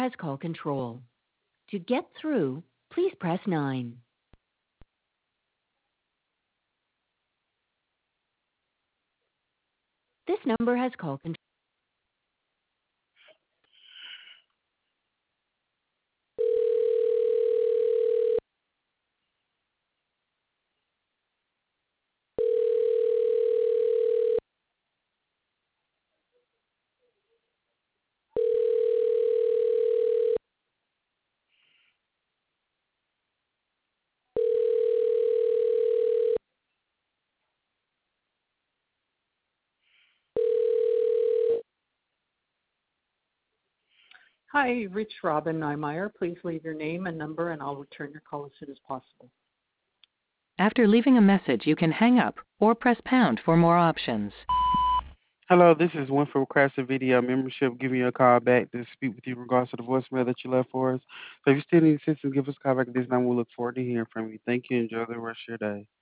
has call control. To get through, please press 9. This number has call control. Hi, you've reached Robin Niemeyer. Please leave your name and number, and I'll return your call as soon as possible. After leaving a message, you can hang up or press pound for more options. Hello, this is Winford Crafts Video Membership giving you a call back to speak with you in regards to the voicemail that you left for us. So if you still need assistance, give us a call back at this number. We'll look forward to hearing from you. Thank you. Enjoy the rest of your day.